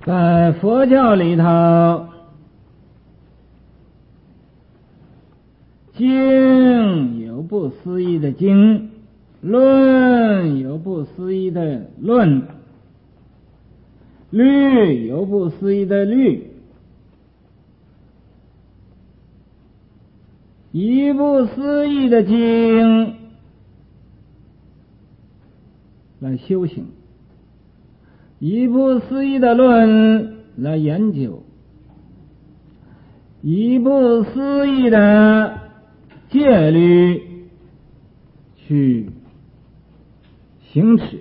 在佛教里头，经有不思议的经，论有不思议的论，律有不思议的律，以不思议的经来修行，以不思议的论来研究，以不思议的戒律去行持。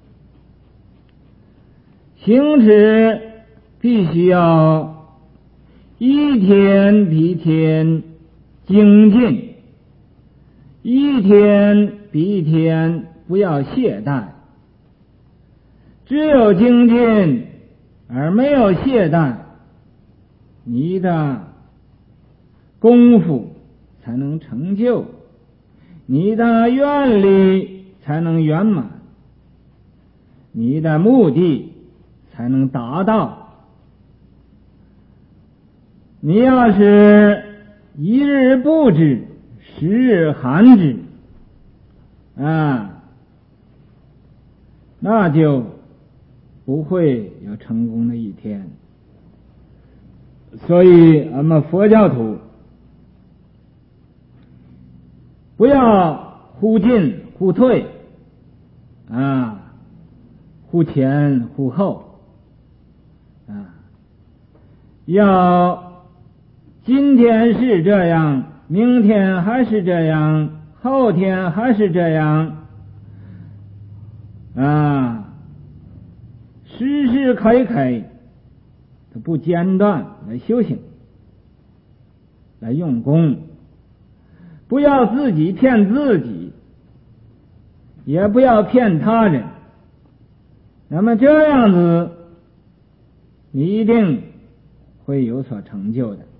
行持必须要一天比一天精进，一天比一天不要懈怠。只有精进而没有懈怠，你的功夫才能成就，你的愿力才能圆满，你的目的才能达到。你要是一日不知，十日寒之那就不会有成功的一天。所以我们佛教徒不要忽进忽退忽前忽后要今天是这样，明天还是这样，后天还是这样时时刻刻都不间断来修行，来用功，不要自己骗自己，也不要骗他人。那么这样子你一定会有所成就的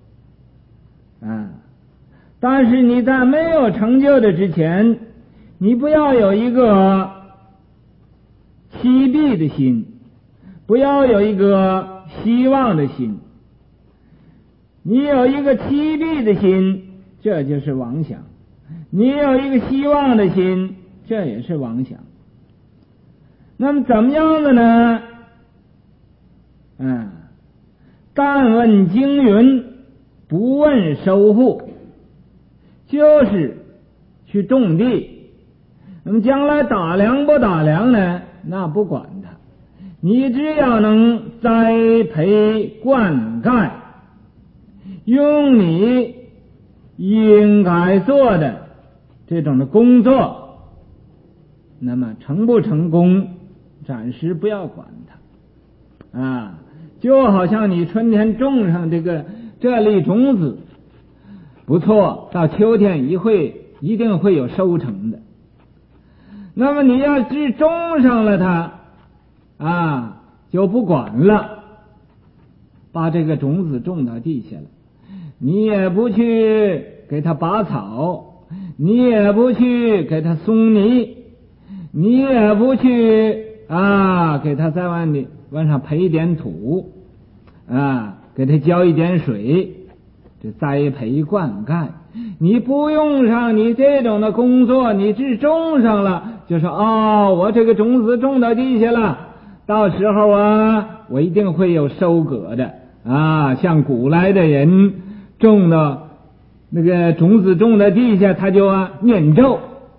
但是你在没有成就的之前，你不要有一个欺避的心，不要有一个希望的心。你有一个欺避的心，这就是妄想；你有一个希望的心，这也是妄想。那么怎么样的呢？但问经云，不问收获，就是去种地。那么将来打粮不打粮呢？那不管它，你只要能栽培灌溉，用你应该做的这种的工作，那么成不成功暂时不要管它就好像你春天种上这粒种子不错，到秋天一定会有收成的。那么你要是种上了它就不管了，把这个种子种到地下了，你也不去给它拔草，你也不去给它松泥，你也不去给它在往上培一点土给它浇一点水，这栽培灌溉，你不用上你这种的工作，你只种上了，就说我这个种子种到地下了，到时候我一定会有收割的像古来的人种的那个种子种在地下，他就念咒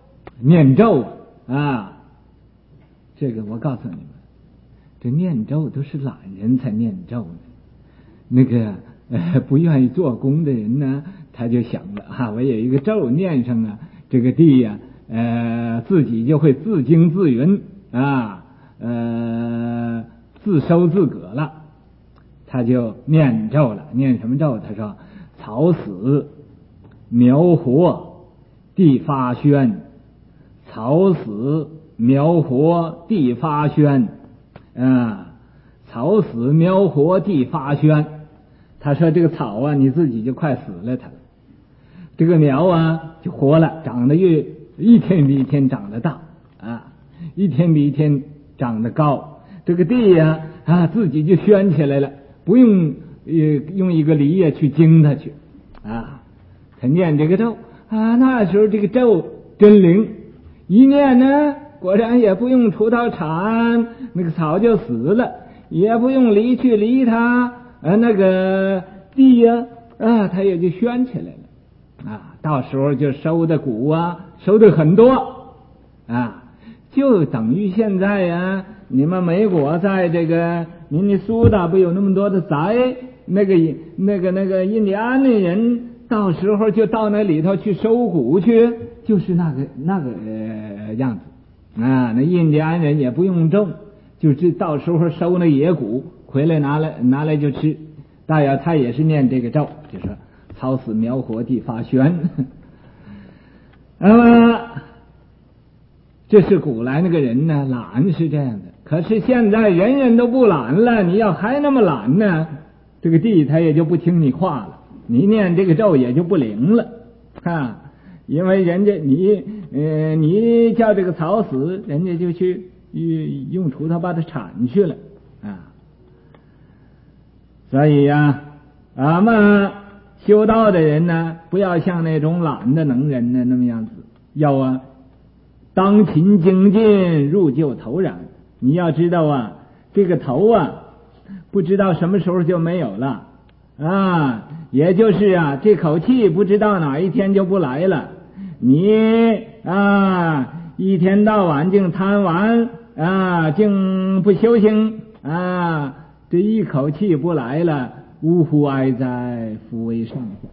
这个我告诉你们，这念咒都是懒人才念咒呢。那个不愿意做工的人呢，他就想了我有一个咒念上这个地自己就会自经自云自收自葛了，他就念咒了。念什么咒？他说草死苗活地发宣，草死苗活地发宣草死苗活地发宣。他说这个草你自己就快死了它了，这个苗就活了，长得一天比一天长得大一天比一天长得高。 这个地呀自己就宣起来了，不用用一个梨呀去经它去他念这个咒那时候这个咒真灵，一念呢果然也不用锄头铲，那个草就死了，也不用犁去犁它那个地呀它也就宣起来了到时候就收的谷收的很多就等于现在你们美国在这个明尼苏达不有那么多的宅，那个印第安的人到时候就到那里头去收谷去，就是那个样子那印第安人也不用种，就是到时候收那野谷回来拿来就吃。大约他也是念这个咒，就说草死苗活地发宣那么这是古来那个人呢懒是这样的，可是现在人人都不懒了，你要还那么懒呢，这个地他也就不听你话了，你念这个咒也就不灵了因为人家你叫这个草死，人家就去用锄头把它铲去了所以俺们修道的人呢，不要像那种懒的能人呢那么样子，要当勤精进，入就头然。你要知道这个头不知道什么时候就没有了也就是这口气不知道哪一天就不来了。你一天到晚净贪玩净不修行这一口气不来了，呜呼哀哉，夫为上下。